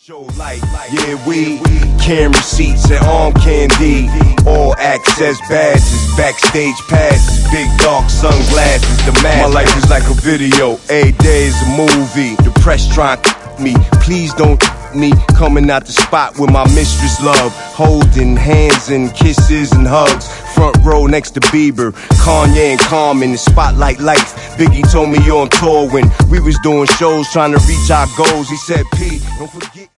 Show light, yeah, we camera seats and arm candy, all access badges, backstage passes, big dark sunglasses, the mask. My life is like a video, every day is a movie. The press trying to me, please don't me coming out the spot with my mistress love, holding hands and kisses and hugs. Front row next to Bieber, Kanye and Carmen, the spotlight lights. Biggie told me on tour when we was doing shows trying to reach our goals. He said, P, don't forget.